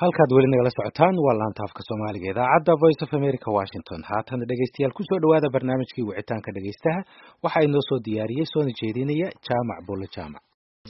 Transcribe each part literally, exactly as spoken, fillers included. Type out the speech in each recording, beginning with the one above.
halkaad weli nagala socotaan waa laanta afka Soomaaliga idaacadda Voice of America Washington. haatan dhageystayaal ku soo dhawaada barnaamijkii wicitaanka dhageystaha waxa inoo soo diyaariyay soo jeedinaya Jaamac Bulle Jaamac.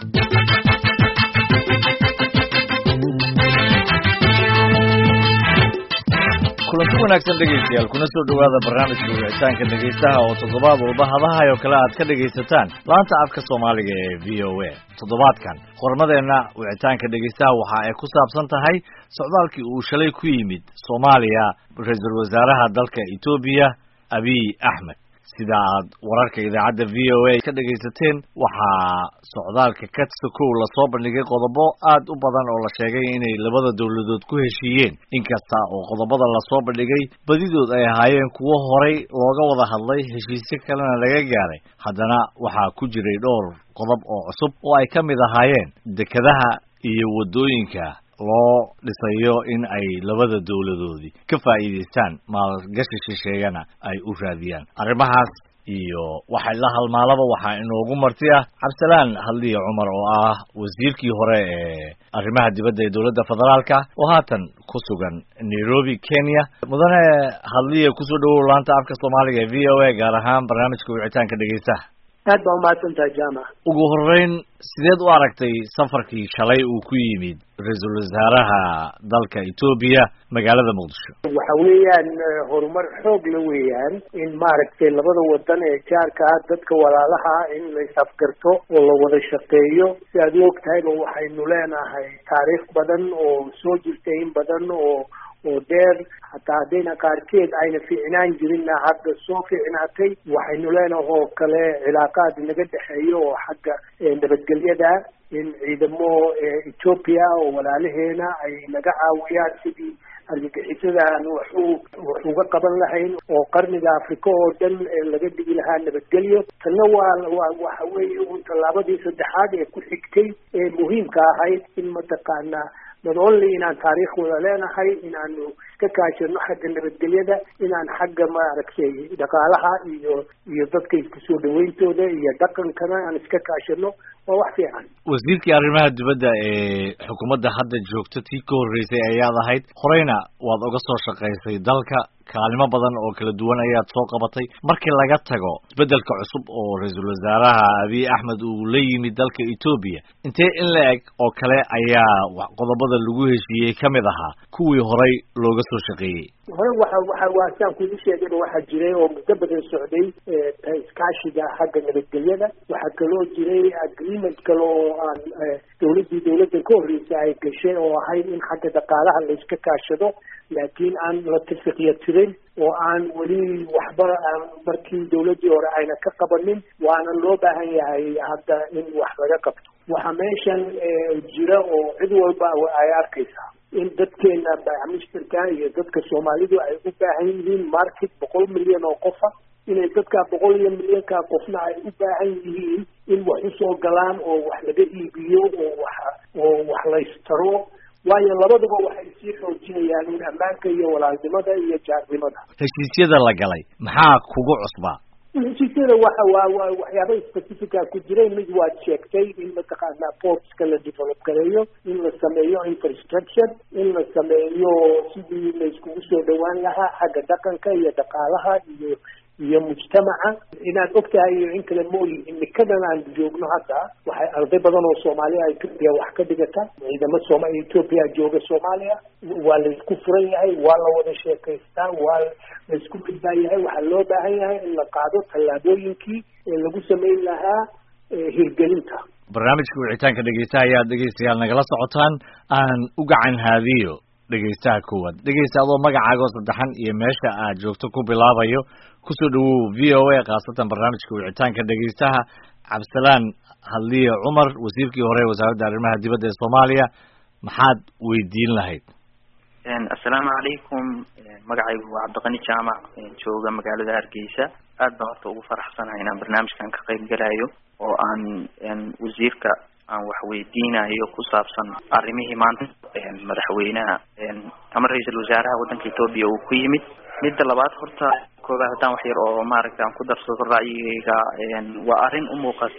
kulanti wanaagsan dhegeystayaal kuna soo dhawaada barnaamijka wicitaanka dhageystaha oo toddobaad walba hadaha oo kale aad ka dhageysataan laanta afka Soomaaliga ee V O A. toddobaadkan qormadeena wicitaanka dhageystaha waxa ay ku saabsan tahay socdaalkii uu shalay ku yimid Soomaaliya ra'iisul wasaaraha dalka Itoobiya Abiy Ahmed. sida aad wararka idaacadda V O A ka dhageysateen waxaa socdaalka Katsuko la soo bandhigay qodobo aad u badan oo la sheegay inay labada dawladood ku heshiiyeen inkasta oo qodobada la soo bandhigay badidood ay ahaayeen kuwo horay looga wada hadlay heshiisyo kalena laga gaaray haddana waxaa ku jiray dhowr qodob oo cusub oo ay ka mid ahaayeen dekedaha iyo wadooyinka loo dhisayo in ay labada dawladoodii ka faa'iideystaan maalgashi shisheeyana ay u raadiyaan arrimahaas iyo waxa la halmaalaba waxa inoogu marti ah Cabsalaan Hadliye Cumar oo ah wasiirkii hore ee arrimaha dibadda ee dawladda federaalka oo haatan ku sugan Nairobi Kenya. mudane Hadliye ku soo dhawow laanta afka Soomaaliga ee V O A gaar ahaan barnaamijka wicitaanka dhageystaha. aad baa umahadsantahay Jaamac. ugu horeyn sideed u aragtay safarkii shalay uu ku yimid ra'iisul wasaaraha dalka Itoobiya magaalada Muqdisho? waxa weeyaan horumar xoog la weeyaan in maaragtay labada wadan ee jaarka ah dadka walaalaha in la isafgarto oo la wada shaqeeyo si aad ogtahay waxaynu leenahay taariikh badan oo soo jirtay in badan oo oo dheer hataa haddayna qaarkeed ayna fiicnaan jirinna hadda soo fiicnaatay waxaynu leenahay oo kale cilaaqaad naga dhexeeyo oo xagga nabadgelyada in ciidamo Ethiopia oo walaalaheena ay naga caawiyaan sidii argagixisada aan waxu wax uga qaban lahayn oo qarniga Afrika oo dhan laga dhigi lahaa nabadgelyo. tanna waa waxa weeye uun tallaabadii saddexaad ee ku xigtay ee muhiimka ahayd in mataqaanaa not only inaan taariikh wada leenahay inaanu ka kaashano xagga nabadgelyada inaan xagga maaragtay dhaqaalaha iyo iyo dadka isku soo dhaweyntooda iyo dhaqankana aan iska kaashano waa wax fiican. wasiirkii arrimaha dibadda ee xukuumadda hadda joogta tii ka horreysay ayaad ahayd horeyna waad uga soo shaqaysay dalka kaalimo badan oo kala duwan ayaad soo qabatay markii laga tago isbeddelka cusub oo ra'iisul wasaaraha Abiy Ahmed uu la yimid dalka Itoobiya intee in la eg oo kale ayaa qodobada lagu heshiiyey ka mid ahaa kuwii horay looga soo shaqeeyey? hore waxa waxa waasaan ku sheegay waxa jiray oo muddo badan socday ee iskaashiga xagga nabadgelyada waxa kaloo jiray agreement kale oo aan dawladii dawladda ka horreysay ay gashay oo ahayd in xagga dhaqaalaha la iska kaashado laakiin aan la tafiqiyo tirin oo aan weli waxba markii dawladii hore ayna ka qabanin waana loo baahan yahay hadda in wax laga qabto. waxa meeshan jira oo cid walba ay arkaysaa in dadkeena baaxmishtarka iyo dadka Soomaalidu ay u baahan yihiin market boqol milyan oo qof ah inay dadka boqol milyan ka qofna ay u baahan yihiin in wax u soo galaan oo wax laga iibiyo oo wax oo wax la istaro waayo labaduba waxay sii xoojinayaan in ammaanka iyo walaalnimada iyo jaarnimada. heshiisyada la galay maxaa kugu cusbaa? heshiisyada waxa waa waxyaabo specific ah ku jiray mid waad sheegtay in mataqaanaa portska la develop gareeyo in la sameeyo infrastructure in la sameeyo sidii la iskugu soo dhawaan lahaa xagga dhaqanka iyo dhaqaalaha iyo iyo mujtamaca inaad ogtahay in kala mooyi imikadan aan joogno hadda waxay arday badan oo Soomaaliya ay Itoobiya wax ka dhigata ciidamo Soomaaliya Itoobiya jooga Soomaaliya waa la isku furan yahay waa la wada sheekaystaa waa la isku midbaa yahay waxaa loo baahan yahay in la qaado tallaabooyinkii ee lagu sameyn lahaa hirgelinta. barnaamijka wicitaanka dhageystaha ayaad dhegeystayaal nagala socotaan aan u gacan haadiyo dhageystaha koowaad dhegeysta adoo magacaaga saddexan iyo meesha aad joogto ku bilaabayo ku soo dhawow V O A qaasatan barnaamijka wicitaanka dhageystaha. Cabsalaan Hadliye Cumar wasiirkii hore wasaaradda arrimaha dibadda ee Soomaaliya maxaad weydiin lahayd? assalaamu calaykum magacaygu waa Cabdiqani Jaamac jooga magaalada Hargeysa. aad baan horta ugu faraxsanahay inaan barnaamijkan ka qayb galayo oo aan wasiirka aan wax weydiinayo ku saabsan arrimihii maanta madaxweynaha ama ra'iisul wasaaraha waddanka Itoobiya uu ku yimid. midda labaad horta koobaad haddaan wax yar oo maaragtay aan ku darsado ra'yigayga waa arrin u muuqata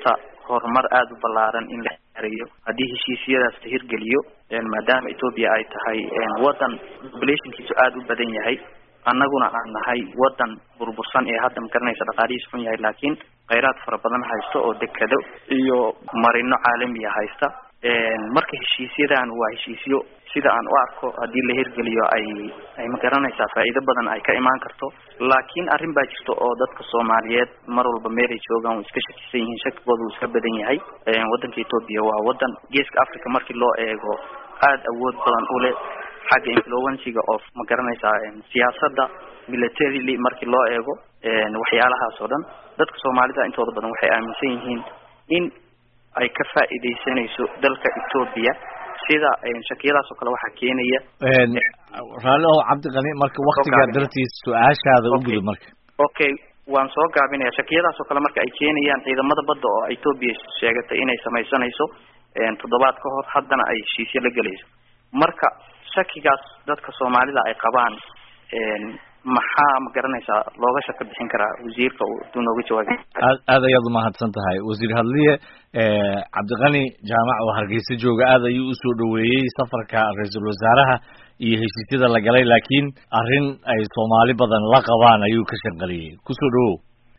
horumar aada u ballaaran in la xariyo haddii heshiisyadaas la hirgeliyo maadaama Ethiopia ay tahay wadan populationkiisu aada u badan yahay annaguna aan nahay wadan burbursan ee hadda magaranaysa dhaqaalihiisu xun yahay laakiin kheyraad fara badan haysto oo dekado iyo marino caalami ah haysta marka heshiisyadan waa heshiisyo sida aan u arko haddii la hirgeliyo ay ay magaranaysaa faa'iido badan ay ka imaan karto laakiin arrin baa jirto oo dadka Soomaaliyeed mar walba meelay joogaan way iska shakisan yihiin shakigoodu iska badan yahay wadanka Ethiopia waa wadan geeska Afrika markii loo eego aada awood badan u leh xagga influence-ga of magaranaysaa siyaasadda militarily markii loo eego waxyaalahaas oo dhan dadka Soomaalida intooda badan waxay aaminsan yihiin in ay ka faa'iideysanayso dalka Ethiopia sida shakiyadaas oo kale waxa keenaya raalo Cabdiqani marka waqtiga dartiis su'aashaada u gudub marka okay waan soo gaabinaya shakiyadaas oo kale marka ay keenayaan ciidamada badda oo Ethiopia sheegatay inay samaysanayso toddobaad ka hor haddana ay heshiisyo la galayso marka shakigaas dadka Soomaalida ay qabaan maxaa ma garanaysaa looga shaka bixin karaa wasiirka uu nooga jawaabay aad ayaad u mahadsan tahay wasiir hadliye Cabdiqani Jaamac oo Hargeysa jooga aad ayuu u soo dhaweeyay safarka ra'iisul wasaaraha iyo heshiisyada la galay laakiin arrin ay Soomaali badan la qabaan ayuu ka shaqaliyay ku soo dhawow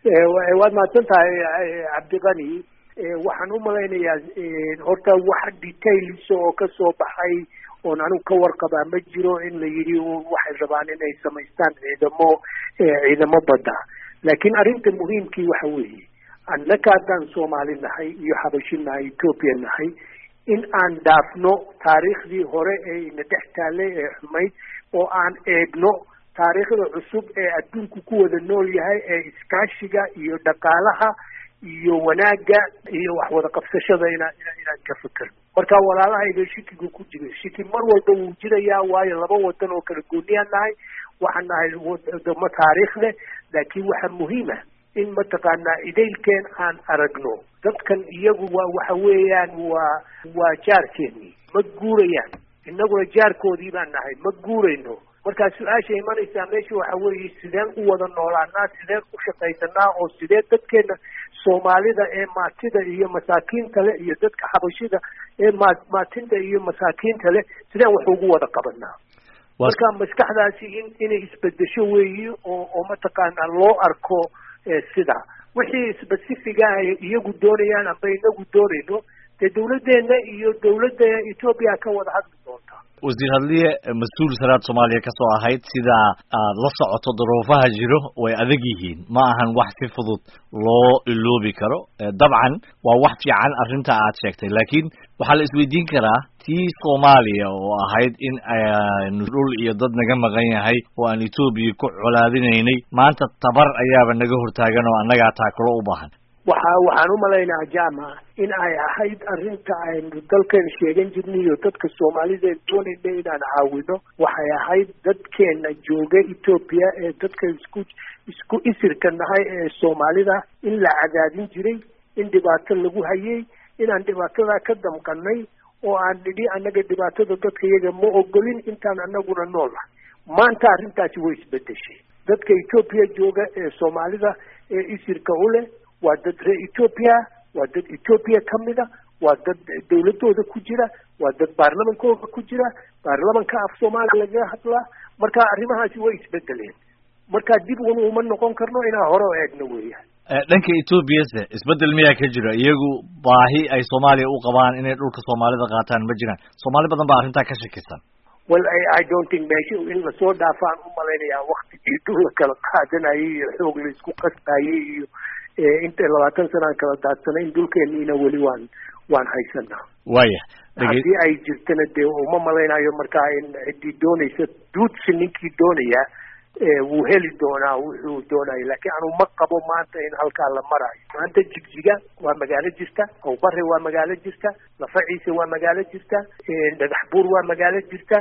ee waad mahadsan tahay Cabdiqani waxaan u malaynayaa horta wax details oo ka soo baxay oo anu ka warqabaa ma jiro in la yiri waxay rabaan inay samaystaan ciidamo ciidamo badda laakiin arrinta muhiimkii waxa weeye annaka haddaan Soomaali nahay iyo Xabashi nahay Ethiopia nahay in aan dhaafno taariikhdii hore ee ina dhex taallay ee xumayd oo aan eegno taariikhda cusub ee adduunku ku wada nool yahay ee iskaashiga iyo dhaqaalaha iyo wanaaga iyo wax wada qabsashada inaan inaan ka fikirno marka walaalahayga shikigu ku jira shiki mar walba wuu jirayaa waayo laba wadan oo kala gooniya nahay waxaan nahay wadamo taariikh leh laakiin waxa muhiim ah in mataqaanaa idaylkeen aan aragno dadkan iyagu waa waxa weeyaan waa waa jaarkeeni ma guurayaan innaguna jaarkoodii baan nahay ma guurayno marka su-aasha imanaysaa meesha waxa weeye sideen u wada noolaanaa sideen u shaqaysanaa oo sidee dadkeena Soomaalida ee maatida iyo masaakiinta leh iyo dadka Xabashida ee maatinta iyo masaakiinta leh sideen wax ugu wada qabanaa marka maskaxdaasi in inay isbedesho weeyi oo oo mataqaanaa loo arko sida wixii specific ah iyagu doonayaan amba inagu doonayno dee dawladdeena iyo dawladda Ethiopia ka wada hadli doonta wasiir hadliye mas'uul saraad Soomaaliya ka soo ahayd sida aad la socoto duruufaha jiro way adag yihiin ma ahan wax si fudud loo iloobi karo dabcan waa wax fiican arrinta aad sheegtay laakiin waxa la isweydiin karaa tii Soomaaliya oo ahayd in dhul iyo dad naga maqan yahay oo aan Ethiopia ku colaadinaynay maanta tabar ayaaba naga hortaagan oo annaga taakalo u baahan waxa waxaan u malaynayaa Jaamac in ay ahayd arrinta aynu dalkan sheegan jirnay iyo dadka Soomaalida doonayay inaan caawino waxay ahayd dadkeena jooga Ethiopia ee dadka isku isku isirka nahay ee Soomaalida in la cadaadin jiray in dhibaato lagu hayay inaan dhibaatada ka damqanay oo aan nidhi annaga dhibaatada dadka iyaga ma ogolin intaan annaguna nool maanta arrintaasi way isbedeshay dadka Ethiopia jooga ee Soomaalida ee isirka u leh waa dad reer Ethiopia waa dad Ethiopia kamida waa dad dawladooda ku jira waa dad baarlamankooda ku jira baarlamanka af Soomaaliya laga hadla marka arrimahaasi way isbedeleen marka dib uma noqon karno inaan hore u eegno weeyaan dhanka Ethiopia isbedel miyaa ka jira iyagu baahi ay Soomaaliya u qabaan inay dhulka Soomaalida qaataan ma jiraan Soomaali badan baa arrinta ka shakisan well I, I don't think meesha in la soo dhaafaan u malaynayaa waqtigii dhul kala qaadanayay iyo xoog la isku qasbayay iyo inta labaatan sano kala daadsanay in dhulkeena weli waan waan haysanaa waaya haddii ay jirtana dee uma malaynayo markaa in cidii doonaysa duudsi ninkii doonaya wuu heli doonaa wuxuu doonayo laakiin anu ma qabo maanta in halkaa la marayo maanta Jigjiga waa magaalo jirta Awbare waa magaalo jirta Lafaciise waa magaalo jirta Dhagaxbuur waa magaalo jirta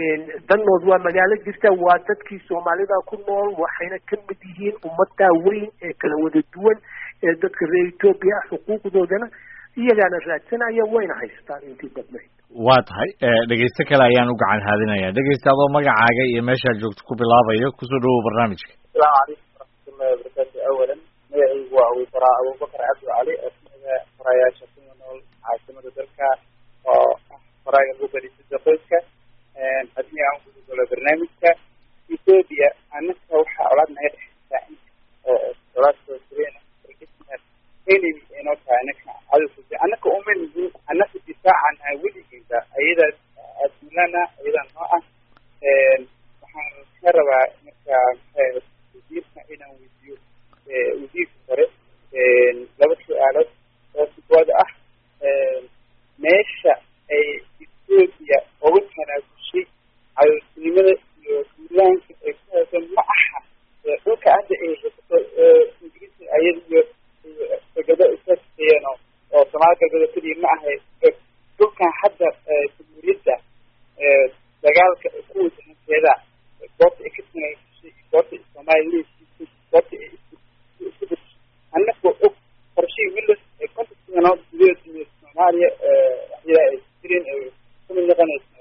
Danood waa magaalo jirta waa dadkii Soomaalida ku nool waxayna ka mid yihiin ummadda weyn ee kala wada duwan ee dadka reer Ethiopia xuquuqdoodana iyagana raadsanaya wayna haystaan intii badnayd waa tahay dhegeyste kale ayaan u gacan haadinayaa dhegeyste adoo magacaaga iyo meesha joogto ku bilaabayo ku soo dhawow barnaamijka السلام عليكم ورحمة الله وبركاته أولا معي وأبو براء أبو بكر عبد علي أسمي barakacayaasha ku nool caasimada dalka oo ah faraaga lagu bariisada qoyska haddii aan ku gudolo barnaamijka Ethiopia annaka waxaa colaad naga dhexeysaa oo colaad soo jireena enemy inoo tahay annaka cadowga annaka uma nidin annaka difaacan weligeeda ayadaas adduunana ayadan noo ah waxaan ka rabaa marka wasiirka inaan weydiiyo wasiirka hore laba su-aalood oo sugooda ah meesha ay Ethiopia ugu tanaasushay cadowtinimada iyo duulaanka ay ku haysan ma aha dhulka hadda ay haysato ingiriisi ayada iyo degado isaasiyeen oo Soomaaliya galbeed kaliya ma ahay dhulkan hadda jamhuuriyadda dagaalka ku wajahanteeda goobta ay ka tanaasushay goobta Soomaaliya goobta ay isku bedeshay annagoo og qorshihii wilas ee konton sano gudaheeda Soomaaliya waxyaala ay jireen ay kuma noqonayso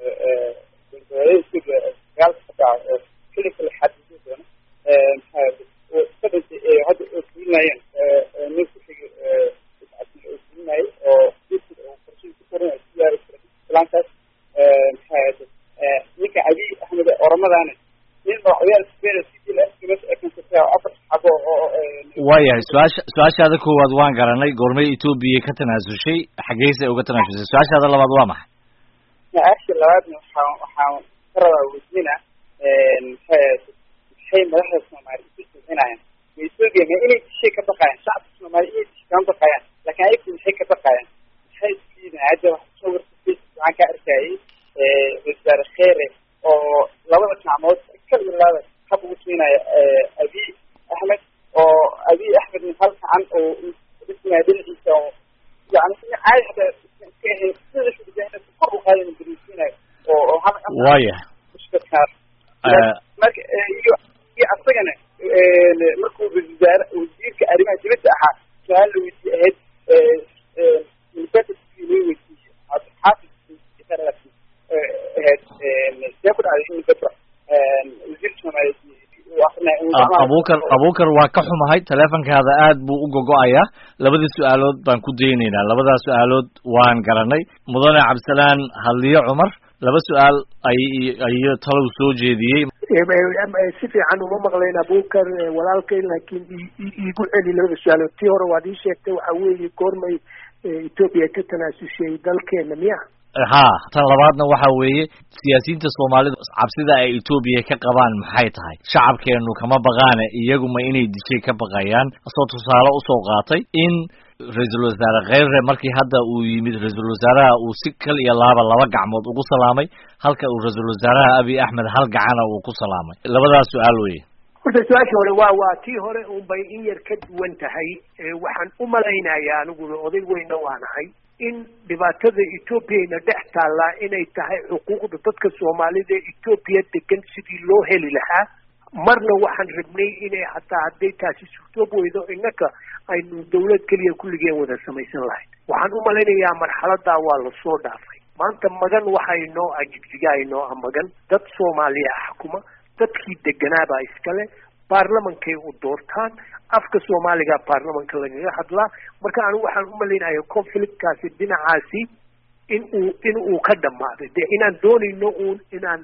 dagaalka ka dhaca oo keli kala xadidin doono maxaa hadda oo fulinayeen nin ku xigay oo fulinayay oo qorshihii ku koranayo siyaari islaankaas maxaa ninka Abiy Ahmed Oromadana nin waxyaala isbeera sidii la iskaga ekantaa afar xabo oo waayahay su-aasha su-aashaada koowaad waan garanay goormay Ethiopia ka tanaasushay xageysay uga tanaasushay su-aashaada labaad waa maxay su-aasha labaadna waxaan waxaan ka rabaa weydiina maxay madaxda Soomaaliya ku sugnaayeen Ethiopia ma inay dishay ka baqayaan shacabka Soomaaliya inay dishay ka baqayaan laakiin ayagu maxay ka baqayaan maxay isliidaan hadda wax soo wartay waxaan ka arkayay wasaare Kheere oo labada gacmood kala ilaada hab ugu siinaya Abiy Ahmed oo Abiy Ahmed hal gacan oo dhismaya dhinaciisa oo yani caadi hada ka ahayn sida shaqada kor u qaadan bariisinayo oo hal waayahay marka iyo iyo asagana markuu wasaare wasiirka arrimaha dibadda ahaa su'aal la weydiiyay ahayd mudada sidii weydiiyay xaafis isaraasi ahayd see ku dhacday in gabra wasiir Soomaaliya abuukar abuukar waa ka xumahay teleefonkaada aad buu u gogo'ayaa labadii su-aalood baan ku daynaynaa labadaas su-aalood waan garanay mudane Cabdisalaan Hadliye Cumar laba su-aal ay ayo talow soo jeediyey si fiican uma maqlayn abuukar walaalkay laakiin iigu celi labada su-aalood tii hore waad ii sheegtay waxa weeye goormay Ethiopia ka tanaasushay dalkeena miya ha tan labaadna waxa weeye siyaasiyiinta Soomaalida cabsida ay Ethiopia ka qabaan maxay tahay shacabkeenu kama baqaane iyaguma inay dishay ka baqayaan asoo tusaale u soo qaatay in ra'iisul wasaare Kheere markii hadda uu yimid ra'iisul wasaaraha uu si kal iyo laaba laba gacmood ugu salaamay halka uu ra'iisul wasaaraha Abiy Ahmed hal gacana uu ku salaamay labadaas su'aal weeye horta su-aasha hore waa waa tii hore un bay in yar ka duwan tahay waxaan u malaynayaa aniguna oday weyna waanahay in dhibaatada Ethiopia dhex taallaa inay tahay xuquuqda dadka Soomaalida ee Ethiopia degan sidii loo heli lahaa marna waxaan rabnay inay hataa hadday taasi suurtoob weydo innaka aynu dawlad keliya kulligeen wada samaysan lahayd waxaan u malaynayaa marxaladaa waa la soo dhaafay maanta magan waxaynoo ajigjigaynoo ah magan dad Soomaaliya xukuma dadkii deganaabaa iskale baarlamankay u doortaan afka Soomaaliga baarlamanka lagaga hadlaa marka anigu waxaan u malaynayaa conflictkaasi dhinacaasi in uu in uu ka dhamaaday dee inaan doonayno uun inaan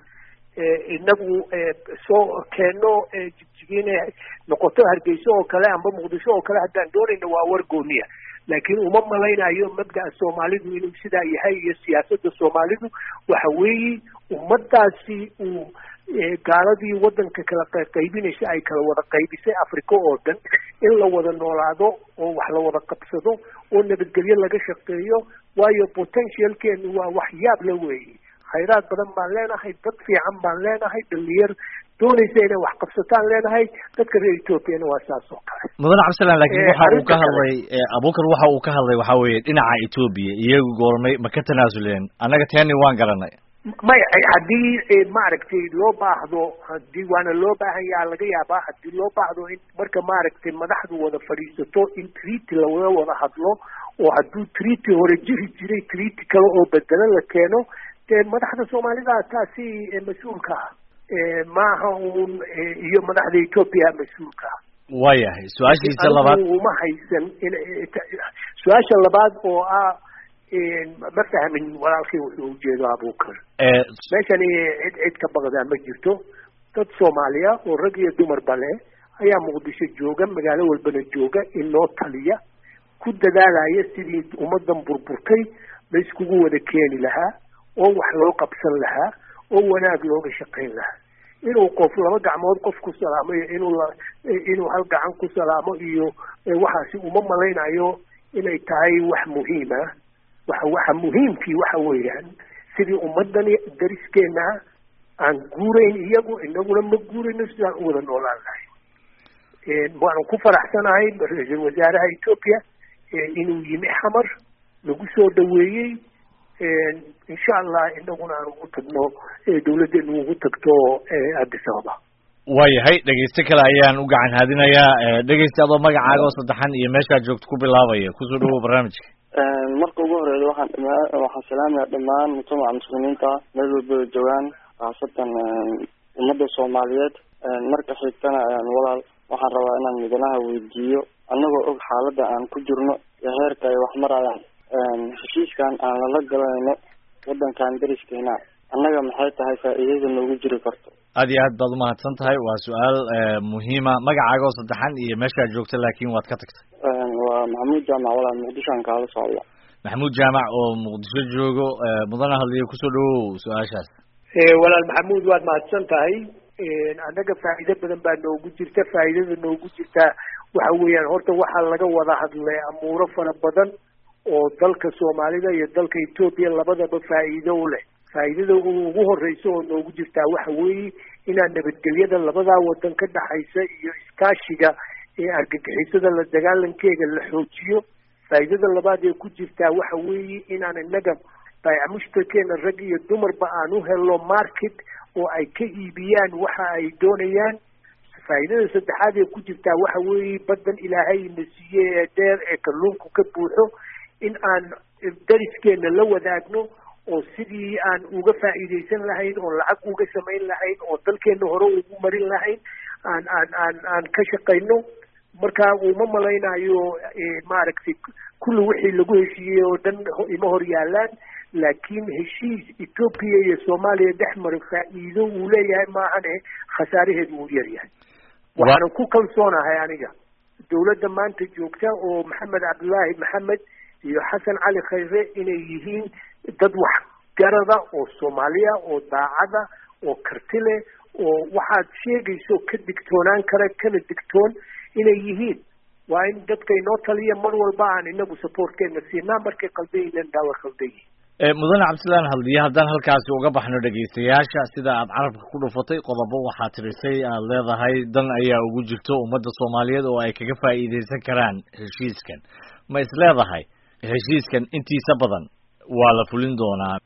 inagu soo keeno jigjigeena noqoto Hargeysa oo kale amba Muqdisho oo kale haddaan doonayno waa war gooniya laakiin uma malaynayo mabda'a Soomaalidu inuu sidaa yahay iyo siyaasadda Soomaalidu waxa weeye ummadaasi uu gaaladii wadanka kala qaybinaysa ay kala wada qaybisay Afrika oo dhan in la wada noolaado oo wax la wada qabsado oo nabadgelyo laga shaqeeyo waayo potentialkeenu waa wax yaab la weeye khayraad badan baan leenahay dad fiican baan leenahay dhalinyar doonaysa inay wax qabsataan leenahay dadka reer Ethiopia waa saas oo kale mudane Cabdisalaan laakiin waxa uu ka hadlay Abuukar waxa uu ka hadlay waxa weeye dhinaca Ethiopia iyagu goormay ma ka tanaasuleen annaga taani waan garanay may haddii maaragtay loo baahdo haddii waana loo baahan yahay laga yaabaa haddii loo baahdo in marka maaragtay madaxdu wada fadhiisato in treaty laga wada hadlo oo hadduu treaty hore jiri jiray treaty kale oo bedelo la keeno dee madaxda Soomaalida taasi mas-uulka ah maaha uun iyo madaxda Ethiopia mas-uulka ah waayahay su-aashiisa labaad uma haysan su-aasha labaad oo ah ma fahmin walaalkii wuxuu ujeedo abuukar meeshani cid cid ka baqdaa ma jirto dad soomaaliya oo rag iyo dumarba leh ayaa muqdisho jooga magaalo walbana jooga inoo taliya ku dadaalaya sidii ummadan burburtay la iskugu wada keeni lahaa oo wax loo qabsan lahaa oo wanaag looga shaqayn lahaa inuu qof laba gacmood qof ku salaamo iyo inuu inuu hal gacan ku salaamo iyo waxaasi uma malaynayo inay tahay wax muhiim ah waxa waxa muhiimkii waxa weeyaan sidii ummadani dariskeena aan guurayn iyagu inaguna ma guurayno sidaan u wada noolaan lahay waan ku faraxsanahay ra-iisul wasaaraha Ethiopia inuu yimi xamar lagu soo dhaweeyey insha Allah inaguna aan ugu tagno dawladdeenu ugu tagto Addis Ababa waayahay dhegeyste kale ayaan u gacan haadinayaa dhegeyste adoo magacaaga oo saddexan iyo meeshaa joogto ku bilaabaya kusoo dhawow barnaamijka marka ugu horeeya waxaan dhamaa waxaan salaamayaa dhammaan mujtamaca muslimiinta meel walba joogaan khaasatan ummadda Soomaaliyeed marka xigtana walaal waxaan rabaa inaan midanaha weydiiyo annagoo og xaaladda aan ku jirno iyo heerka ay wax marayaan heshiiskan aan lala galayno waddankan dariskeena annaga maxay tahay faa'iidada noogu jiri karto aad iyo aad baad umahadsan tahay waa su-aal muhiima magacaaga oo saddexan iyo meeshaa joogta laakiin waad ka tagtay waa maxamuud jaamac walaal muqdishoan kaala socda maxamuud jaamac oo muqdisho joogo mudana hadliyo kusoo dhawow su-aashaas walaal maxamuud waad mahadsan tahay annaga faa'iido badan baa noogu jirta faa'iidada noogu jirta waxa weeyaan horta waxaa laga wada hadlay amuuro fara badan oo dalka Soomaalida iyo dalka Ethiopia labadaba faa'iido u leh faa'iidada ugu horeysa oo noogu jirta waxa weeye inaan nabadgelyada labada wadan ka dhaxaysa iyo iskaashiga ee argagixisada la dagaalankeega la xoojiyo faa'iidada labaad ee ku jirta waxa weeye inaan inaga baayac mushtarkeena rag iyo dumarba aan u helno market oo ay ka iibiyaan waxa ay doonayaan faa'iidada saddexaad ee ku jirta waxa weeye badan ilaahay na siiyay ee dheer ee kalluunku ka buuxo in aan dariskeena la wadaagno oo sidii aan uga faa'iideysan lahayn oo lacag uga samayn lahayn oo dalkeena hore ugu marin lahayn aan aan aan aan ka shaqayno marka uma malaynayo maaragtay kullu wixii lagu heshiiyey oo dhan ima hor yaalaan laakiin heshiis Ethiopia iyo Soomaaliya dhexmar faa'iido uu leeyahay maahane khasaaraheedu uu yar yahay waxaan ku kalsoonahay aniga dawladda maanta joogta oo Maxamed Cabdullaahi Maxamed iyo Xasan Cali Khayre inay yihiin dad wax garada oo Soomaaliya oo daacada oo karti leh oo waxaad sheegayso ka digtoonaan kara kana digtoon inay yihiin waa in dadka inoo taliya mar walba aan inagu supportkeena siinaa markay qalbiyeen daawa qalbiyi mudane cabdisalaan hadliye haddaan halkaasi uga baxno dhegeystayaasha sida aad carabka ku dhufatay qodobo waxaa tirisay aad leedahay dan ayaa ugu jirto ummadda Soomaaliyeed oo ay kaga faa'iideysan karaan heshiiskan ma is leedahay heshiiskan intiisa badan waa la fulin doonaa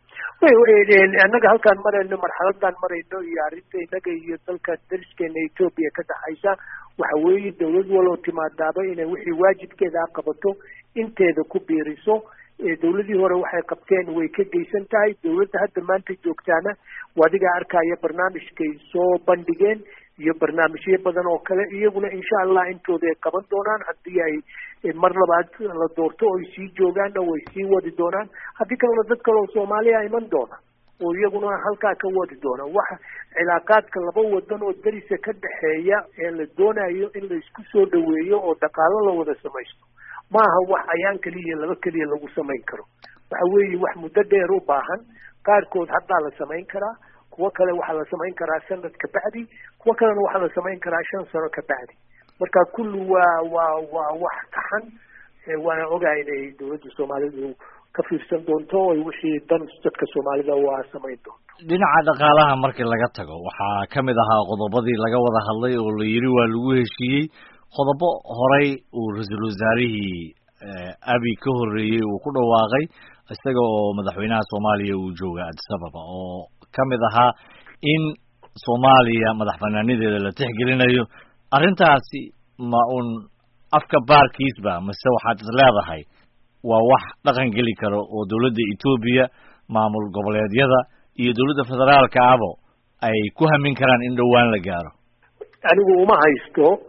annaga halkaan marayno marxaladan marayno iyo arrinta inaga iyo dalka dariskeena Ethiopia ka dhaxaysa waxa weeye dawlad waloo timaadaaba inay wixii waajibkeeda qabato inteeda ku biiriso dawladii hore waxay qabteen way ka geysan tahay dawladda hadda maanta joogtaana wadiga arkaya barnaamijkay soo bandhigeen iyo barnaamijyo badan oo kale iyaguna insha Allah intooda ay qaban doonaan haddii ay mar labaad la doorto oo sii joogaan oo way sii wadi doonaan haddii kalena dad kale oo Soomaaliya iman doona oo iyaguna halkaa ka wadi doona waxa cilaaqaadka laba wadan oo darisa ka dhaxeeya ee la doonayo in la isku soo dhaweeyo oo dhaqaale la wada samaysto maaha wax ayaan kaliya laba kaliya lagu samayn karo waxa weeye wax muddo dheer u baahan qaarkood hadda la samayn karaa kuwa kale waxa la samayn karaa sanad ka bacdi kuwa kalena waxa la samayn karaa shan sano ka bacdi marka kullu waa waa waa wax taxan waana ogahay inay dawladda Soomaalidu ka fiirsan doonto oo wixii dan dadka Soomaalida waa samayn doonto dhinaca dhaqaalaha markii laga tago waxaa kamid ahaa qodobadii laga wada hadlay oo la yiri waa lagu heshiiyey qodobo horay uu ra-iisul wasaarihii Abiy ka horeeyay uu ku dhawaaqay isaga oo madaxweynaha Soomaaliya uu jooga Addis Ababa oo kamid ahaa in Soomaaliya madax banaanideeda la tixgelinayo arrintaasi ma un afka baarkiisba mase waxaad leedahay waa wax dhaqan geli karo oo dawladda Ethiopia maamul goboleedyada iyo dawladda federaalka abo ay ku hamin karaan in dhawaan la gaaro anigu uma haysto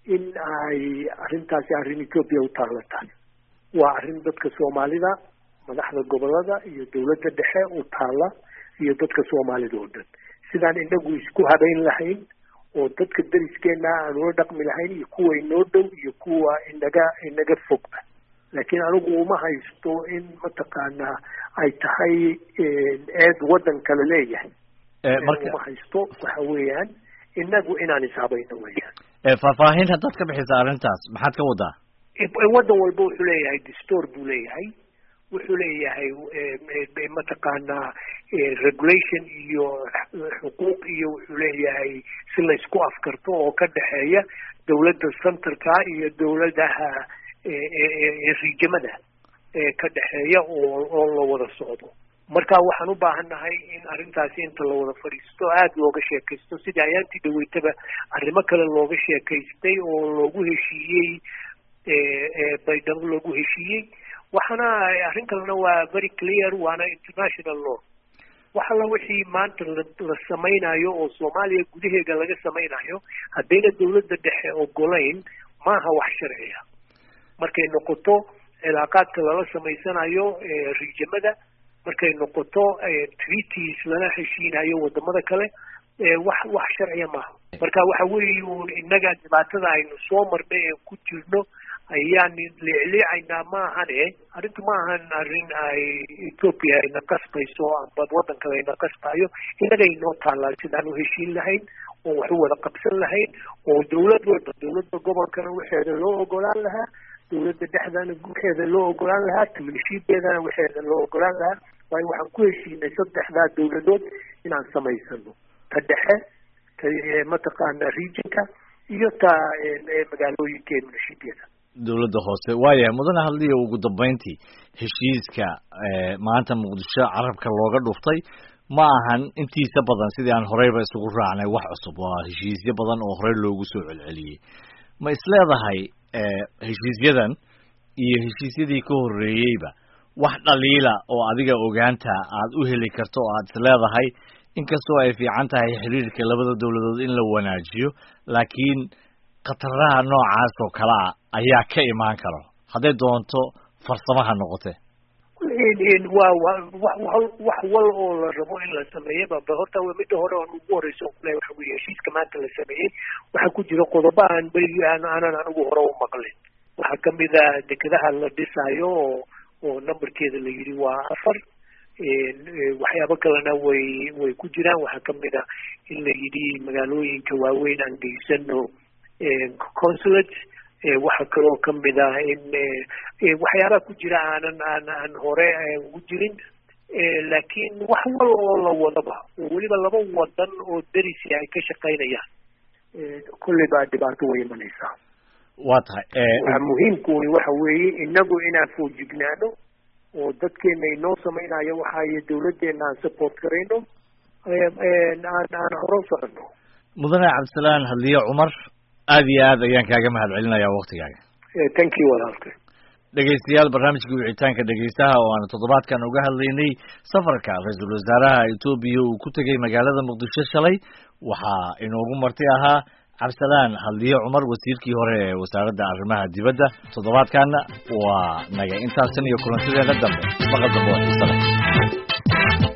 in ay arrintaasi arrin Ethiopia u taalataan waa arrin dadka Soomaalida madaxda gobolada iyo dawladda dhexe u taala iyo dadka Soomaalida oo dhan sidaan inagu isku habeyn lahayn oo dadka dariskeena aan ula dhaqmi lahayn iyo kuwa inoo dhow iyo kuwa inaga inaga fogba laakiin anigu uma haysto in mataqaanaa ay tahay eed waddan kale leeyahay uma haysto waxa weeyaan inagu inaan ishabayno weeyaan faahfaahin haddaad ka bixisa arrintaas maxaad ka wadaa waddan walba wuxuu leeyahay dastuur buu leeyahay wuxuu leeyahay mataqaanaa regulation iyo xuquuq iyo wuxuu leeyahay si la isku afkarto oo ka dhexeeya dawladda centerka iyo dawladaha rijimada ee ka dhexeeya oo oo la wada socdo marka waxaan u baahannahay in arrintaasi inta la wada fadhiisto aad looga sheekaysto sidii ayaantii dhaweytaba arrimo kale looga sheekaystay oo loogu heshiiyey baydhabo loogu heshiiyey waxaana arrin kalena waa very clear waana international law wax alla wixii maanta la samaynayo oo Soomaaliya gudaheeda laga samaynayo haddayna dawladda dhexe ogolayn maaha wax sharciya markay noqoto cilaaqaadka lala samaysanayo rijimada markay noqoto treaties lala heshiinayo wadamada kale wax wax sharciya maaha marka waxa weeye inaga dhibaatada aynu soo marnay ee ku jirno ayaan leecleecaynaa maahane arrintu maahan arrin ay Ethiopia ina qasbayso amba waddan kale ina qasbayo inaga inoo taala sidaan u heshiin lahayn oo wax u wada qabsan lahayn oo dawlad walba dawladda gobolkana waxeeda loo ogolaan lahaa dawladda dhexdana waxeeda loo ogolaan lahaa timilishiideedana waxeeda loo ogolaan lahaa waayo waxaan ku heshiinay saddexdaa dawladood inaan samaysano ta dhexe ta mataqaana regionka iyo ta magaalooyinka ee milishiideeda dawladda hoose waayahay mudane hadliya ugu dambeyntii heshiiska maanta muqdisho carabka looga dhuftay ma ahan intiisa badan sidii aan horeyba isugu raacnay wax cusub waa heshiisyo badan oo horey loogu soo celceliyey ma isleedahay heshiisyadan iyo heshiisyadii ka horreeyeyba wax dhaliila oo adiga ogaanta aad u heli karto oo aad isleedahay inkastoo ay fiican tahay xiriirka labada dawladood in la wanaajiyo laakiin khataraha noocaas oo kale ah ayaa ka imaan karo hadday doonto farsamaha noqote waa wax wal oo la rabo in la sameeyaba horta midda hore aan ugu horeyso kule waxa weeye heshiiska maanta la sameeyey waxaa ku jira qodobo aan beri aanan anigu hore u maqlin waxaa kamid a dekedaha la dhisayo oo oo numberkeeda la yidhi waa afar waxyaabo kalena way way ku jiraan waxaa kamid a in la yidhi magaalooyinka waaweyn aan geysano consulate waxaa kaloo kamid ah in waxyaabaha ku jira aanan aan aan hore ugu jirin laakiin wax wal oo la wadaba oo weliba laba wadan oo derisi ay ka shaqaynayaan kolley baa dhibaato way imanaysaa waa tahay waxa muhiimkuuni waxa weeye inagu inaan foojignaano oo dadkeena inoo samaynayo waxaayo dawladdeena aan support garayno aan aan horo socono mudane cabdisalaan hadliye cumar aad iyo aad ayaan kaaga mahad celinayaa waktigaaga thank you walaalka dhegeystayaal barnaamijka wicitaanka dhegeystaha oo aanu toddobaadkan uga hadlaynay safarka ra-iisul wasaaraha Ethiopia uu ku tegay magaalada Muqdisho shalay waxaa inoogu marti ahaa cabdisalaan hadliye cumar wasiirkii hore ee wasaaradda arrimaha dibadda toddobaadkanna waa naga intaasan iyo kulantadeena dambe maqal dambe oo xiiso leh